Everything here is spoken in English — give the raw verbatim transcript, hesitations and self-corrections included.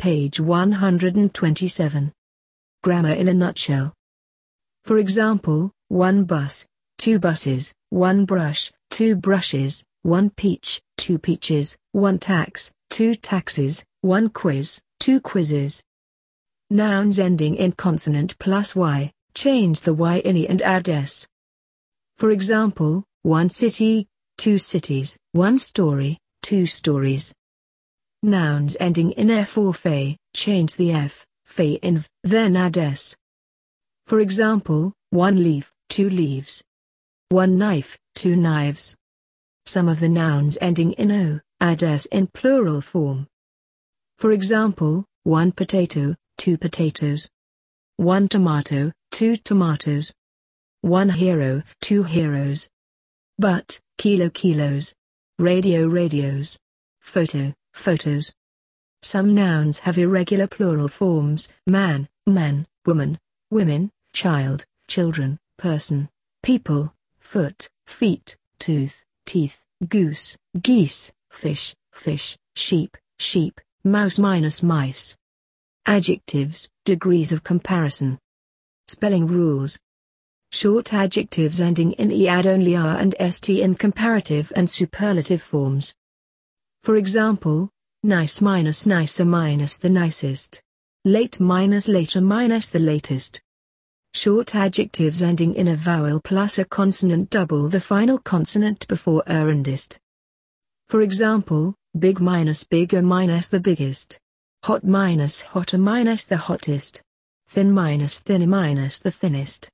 page one hundred twenty-seven. Grammar in a nutshell. For example, one bus, two buses, one brush, two brushes, one peach, two peaches, one tax, two taxes, one quiz, two quizzes. Nouns ending in consonant plus y, change the y in e and add s. For example, one city, two cities, one story, two stories. Nouns ending in f or fe, change the f, fe in v, then add s. For example, one leaf, two leaves. One knife, two knives. Some of the nouns ending in o, add s in plural form. For example, one potato, two potatoes. One tomato, two tomatoes. One hero, two heroes. But, kilo kilos. Radio radios. Photo, photos. Some nouns have irregular plural forms: man, men, woman, women, child, children, person, people, foot, feet, tooth, teeth, goose, geese, fish, fish, sheep, sheep, mouse minus mice. Adjectives, degrees of comparison. Spelling rules. Short adjectives ending in e add only r and st in comparative and superlative forms. For example, nice minus nicer minus the nicest. Late minus later minus the latest. Short adjectives ending in a vowel plus a consonant double the final consonant before er and ist. For example, big minus bigger minus the biggest. Hot minus hotter minus the hottest. Thin minus thinner minus the thinnest.